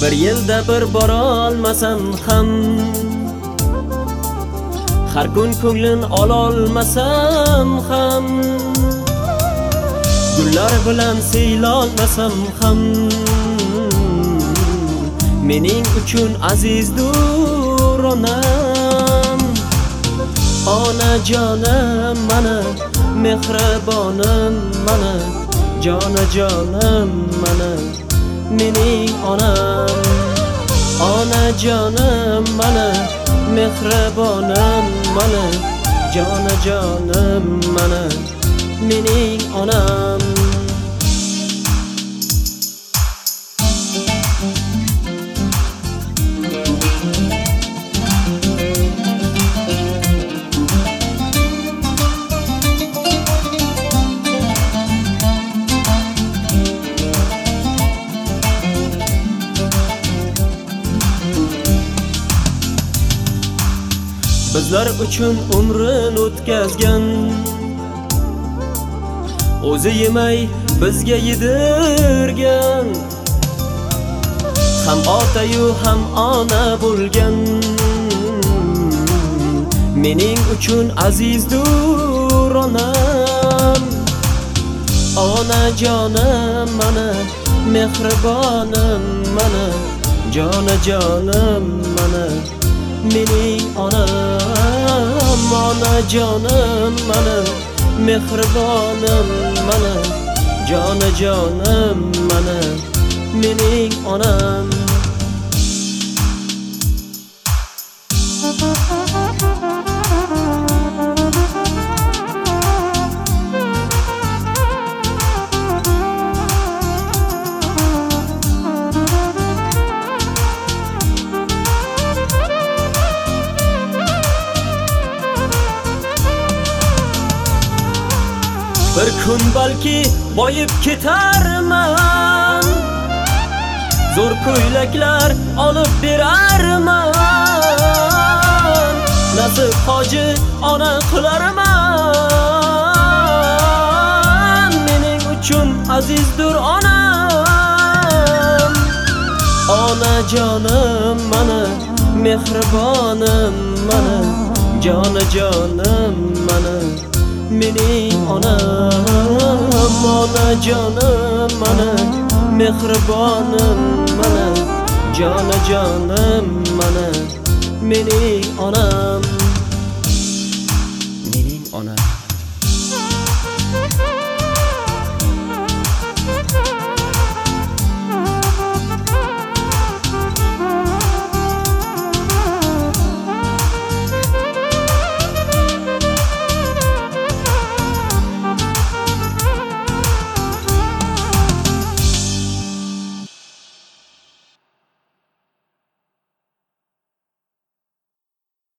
Bir yilda bir bora olmasam ham, har kun ko'nglin ololmasam ham, gullar bilan siylolmasam ham, mening uchun azizdur onam. Onajonim mana, mehribonim mana, jonajonim mana, mening onam. Onajonim mana, mehribonim mana, jonajonim mana, mening onam. Bizlar uchun umrin o'tkazgan, o'zi yemay bizga yedirgan, ham ota-yu ham ona bo'lgan, mening uchun azizdur onam. Onajonim mana, mehribonim mana, jonajonim mana, mening onam. Onajonim mana, mehribonim mana, jonajonim mana, mening onam. Bir kun balki boyib ketarman, zo'r ko'ylaklar olib berarman, nasib hoji ona qilarman, mening uchun azizdur onam. Onajonim mana, mehribonim mana, jonajonim mana, mening onam. Onajonim mana, mehribonim mana, jonajonim mana, mening onam. Mening onam.